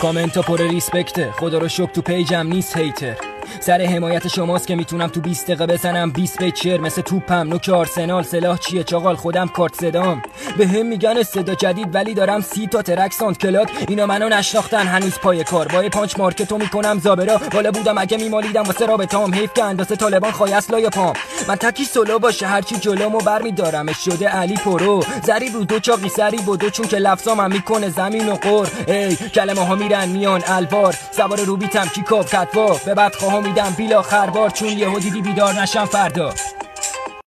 کامنتا پر ریسپکته، خدا رو شکر تو پیجم نیست هیتر. سر حمایت شماست که میتونم تو 20 دقیقه بزنم 20 بیت شعر مثل توپم نوک آرسنال. سلاح چیه چاقال؟ خودم کارت صدام. به هم میگن صدا جدید ولی دارم 30 تا ترک ساند کلاد. اینا منو نشناختن هنوز پای کار. با پانچ مارکتو میکنم زابرا. بالا بودم اگه میمالیدم واسه رابطام. حیف که اندازه طالبان خایست لای پام. من تکی سولو باشه هرچی جلومو برمیدارم. شده علی پرو زری رو دو چاقی سری بودو چون که لفظام میکنه زمین و قر. ای کلمه ها میرن میان الوار. سوار رو بیتم کی کاپ کتوا. به بعد خواهم میدم بیلا خربار چون یهو دیدی بیدار نشم فردا.